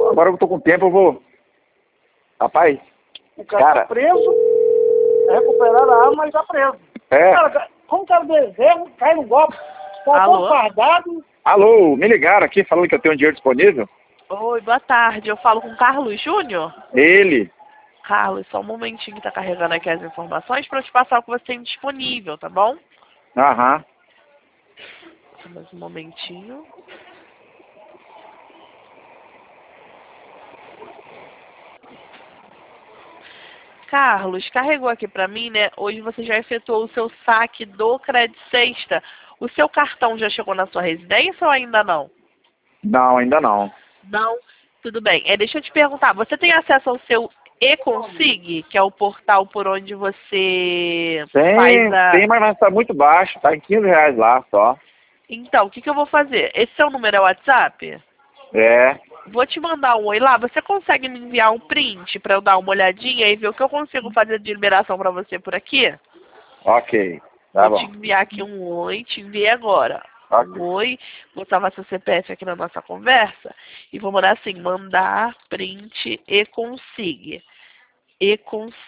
agora eu tô com tempo, eu vou... Rapaz, O cara tá preso, recuperaram a arma, mas tá preso. É. Cara, como o cara deseja, cai no golpe, tá todo fardado. Alô, me ligaram aqui falando que eu tenho um dinheiro disponível? Oi, boa tarde. Eu falo com o Carlos Júnior? Ele. Carlos, só um momentinho que tá carregando aqui as informações para eu te passar o que você tem disponível, tá bom? Aham. Só mais um momentinho. Carlos, carregou aqui para mim, né? Hoje você já efetuou o seu saque do Credit Sexta. O seu cartão já chegou na sua residência ou ainda não? Não, ainda não. Não? Tudo bem. Deixa eu te perguntar, você tem acesso ao seu e-Consig, que é o portal por onde você faz a... Tem, mas tá muito baixo, tá em R$15 lá só. Então, o que eu vou fazer? Esse seu número é o WhatsApp? É. Vou te mandar um oi lá. Você consegue me enviar um print para eu dar uma olhadinha e ver o que eu consigo fazer de liberação para você por aqui? Ok, tá Vou te bom. enviar aqui um oi, te enviei agora. Ok. Um oi, vou salvar seu CPF aqui na nossa conversa e vou mandar assim, mandar print e consiga.